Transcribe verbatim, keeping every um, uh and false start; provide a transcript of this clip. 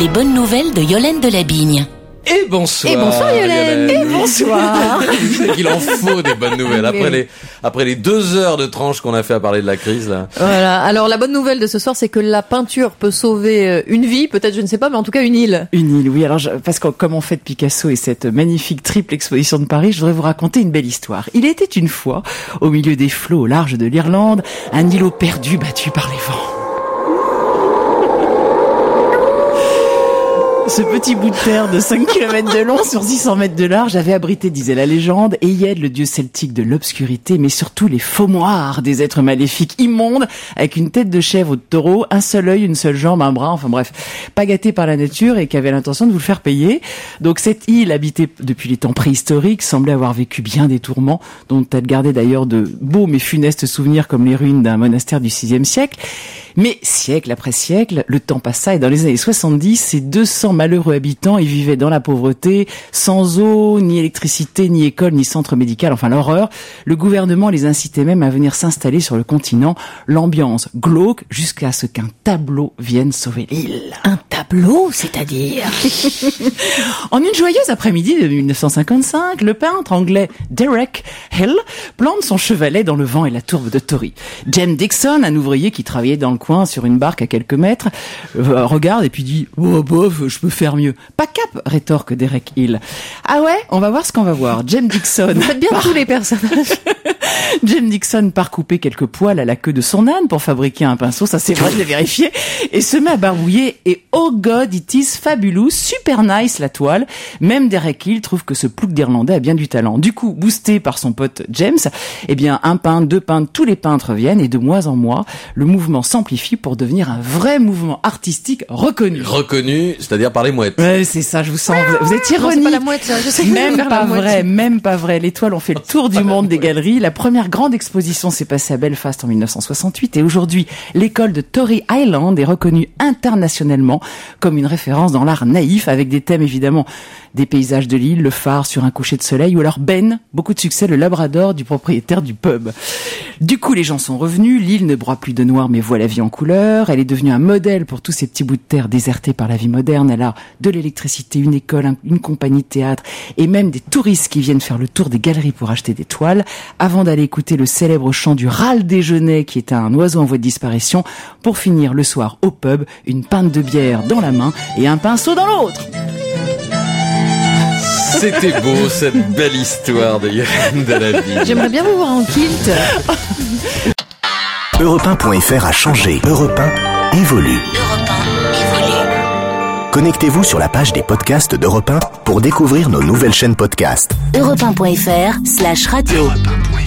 Les bonnes nouvelles de Yolène Delabigne. Et bonsoir. Et bonsoir Yolène. Yolène. Et bonsoir. C'est qu'il en faut des bonnes nouvelles. Après les, après les deux heures de tranche qu'on a fait à parler de la crise, là. Voilà. Alors, la bonne nouvelle de ce soir, c'est que la peinture peut sauver une vie, peut-être, je ne sais pas, mais en tout cas, une île. Une île, oui. Alors, je, parce que comme on fait de Picasso et cette magnifique triple exposition de Paris, je voudrais vous raconter une belle histoire. Il était une fois, au milieu des flots au large de l'Irlande, un îlot perdu battu par les vents. Ce petit bout de terre de cinq kilomètres de long sur six cents mètres de large avait abrité, disait la légende, Eyed, le dieu celtique de l'obscurité, mais surtout les faux-moires, des êtres maléfiques immondes, avec une tête de chèvre ou de taureau, un seul œil, une seule jambe, un bras, enfin bref, pas gâtés par la nature et qui avaient l'intention de vous le faire payer. Donc cette île, habitée depuis les temps préhistoriques, semblait avoir vécu bien des tourments, dont elle gardait d'ailleurs de beaux mais funestes souvenirs comme les ruines d'un monastère du sixième siècle. Mais siècle après siècle, le temps passa et dans les années soixante-dix, ces deux cents malheureux habitants y vivaient dans la pauvreté, sans eau, ni électricité, ni école, ni centre médical, enfin l'horreur. Le gouvernement les incitait même à venir s'installer sur le continent, l'ambiance glauque, jusqu'à ce qu'un tableau vienne sauver l'île. Un tableau, c'est-à-dire? En une joyeuse après-midi de mille neuf cent cinquante-cinq, le peintre anglais Derek Hill plante son chevalet dans le vent et la tourbe de Tory. James Dixon, un ouvrier qui travaillait dans le coin sur une barque à quelques mètres, euh, regarde et puis dit « Oh bof, je peux faire mieux ». « Pas cap », rétorque Derek Hill. « Ah ouais, on va voir ce qu'on va voir ». James Dixon... Vous faites bien par... tous les personnages. James Dixon part couper quelques poils à la queue de son âne pour fabriquer un pinceau, ça c'est vrai, je l'ai vérifié, et se met à barbouiller et oh god, it is fabulous, super nice la toile. Même Derek Hill trouve que ce plouc d'Irlandais a bien du talent. Du coup, boosté par son pote James, eh bien un peintre, deux peintres, tous les peintres viennent et de mois en mois, le mouvement s'amplifie pour devenir un vrai mouvement artistique reconnu. Reconnu, c'est-à-dire par les mouettes. Ouais, c'est ça, je vous sens, vous, vous êtes ironique. Non, c'est pas la mouette, ça. Je sais Même faire pas la mouette. vrai, même pas vrai. Les toiles ont fait le tour du monde des galeries. La première grande exposition s'est passée à Belfast en mille neuf cent soixante-huit et aujourd'hui, l'école de Tory Island est reconnue internationalement comme une référence dans l'art naïf avec des thèmes évidemment des paysages de l'île, le phare sur un coucher de soleil ou alors Ben, beaucoup de succès, le labrador du propriétaire du pub. Du coup, les gens sont revenus, l'île ne broie plus de noir mais voit la vie en couleur, elle est devenue un modèle pour tous ces petits bouts de terre désertés par la vie moderne, elle a de l'électricité, une école, une compagnie de théâtre et même des touristes qui viennent faire le tour des galeries pour acheter des toiles avant d'aller écouter le célèbre chant du râle déjeuner qui est un oiseau en voie de disparition pour finir le soir au pub, une pinte de bière dans la main et un pinceau dans l'autre. C'était beau, cette belle histoire de Yolène Delabigne. J'aimerais bien vous voir en kilt. Europe un point F R a changé. Europe un évolue. Europe un évolue. Connectez-vous sur la page des podcasts d'Europe un pour découvrir nos nouvelles chaînes podcast. Europe un point F R slash radio.